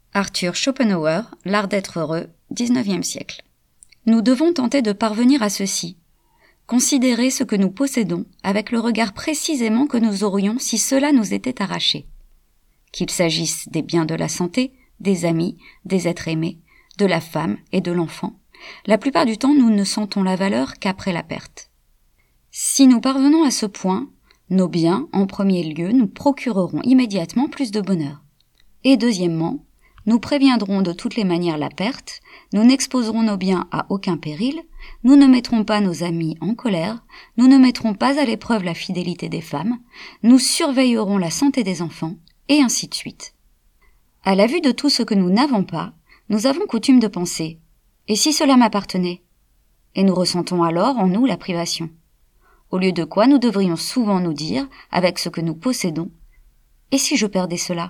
Arthur Schopenhauer, L'art d'être heureux, 19e siècle. Nous devons tenter de parvenir à ceci. Considérer ce que nous possédons avec le regard précisément que nous aurions si cela nous était arraché. Qu'il s'agisse des biens de la santé, des amis, des êtres aimés, de la femme et de l'enfant, la plupart du temps nous ne sentons la valeur qu'après la perte. Si nous parvenons à ce point, nos biens, en premier lieu, nous procureront immédiatement plus de bonheur. Et deuxièmement, nous préviendrons de toutes les manières la perte, nous n'exposerons nos biens à aucun péril, nous ne mettrons pas nos amis en colère, nous ne mettrons pas à l'épreuve la fidélité des femmes, nous surveillerons la santé des enfants, et ainsi de suite. À la vue de tout ce que nous n'avons pas, nous avons coutume de penser « Et si cela m'appartenait ?» Et nous ressentons alors en nous la privation. Au lieu de quoi nous devrions souvent nous dire, avec ce que nous possédons « Et si je perdais cela ?»